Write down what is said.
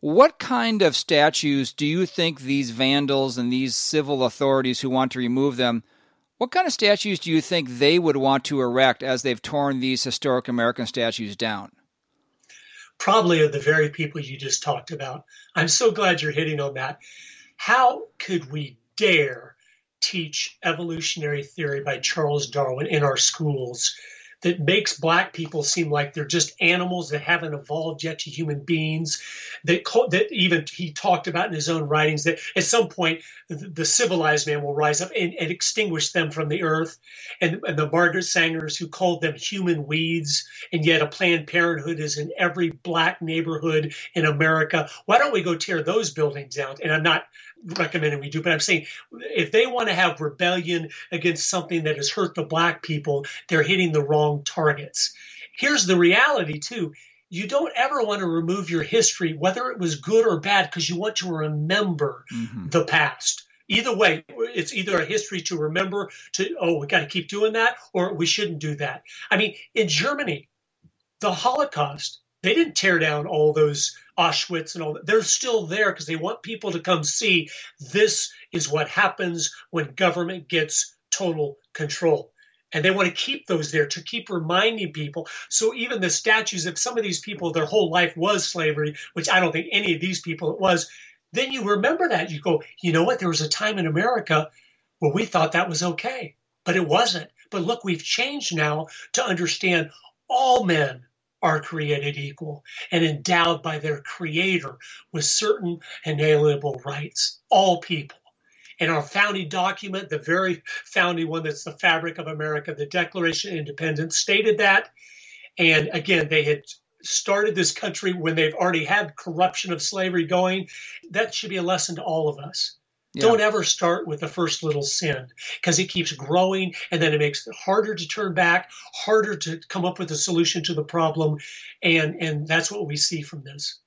What kind of statues do you think these vandals and these civil authorities who want to remove them, what kind of statues do you think they would want to erect as they've torn these historic American statues down? Probably of the very people you just talked about. I'm so glad you're hitting on that. How could we dare teach evolutionary theory by Charles Darwin in our schools that makes Black people seem like they're just animals that haven't evolved yet to human beings? That even he talked about in his own writings that at some point the civilized man will rise up and extinguish them from the earth. And the Margaret Sangers who called them human weeds, and yet a Planned Parenthood is in every Black neighborhood in America. Why don't we go tear those buildings down? And I'm not recommending we do, but I'm saying if they want to have rebellion against something that has hurt the Black people, they're hitting the wrong targets. Here's the reality too. You don't ever want to remove your history, whether it was good or bad, because you want to remember the past. Either way, it's either a history to remember we got to keep doing that, or we shouldn't do that. I mean, in Germany, the Holocaust, they didn't tear down all those Auschwitz and all that. They're still there because they want people to come see this is what happens when government gets total control. And they want to keep those there to keep reminding people. So even the statues of some of these people, their whole life was slavery, which I don't think any of these people it was. Then you remember that. You go, you know what? There was a time in America where we thought that was okay, but it wasn't. But look, we've changed now to understand all men are created equal and endowed by their creator with certain inalienable rights, all people. And our founding document, the very founding one that's the fabric of America, the Declaration of Independence, stated that. And again, they had started this country when they've already had corruption of slavery going. That should be a lesson to all of us. Yeah. Don't ever start with the first little sin, because it keeps growing and then it makes it harder to turn back, harder to come up with a solution to the problem. And that's what we see from this.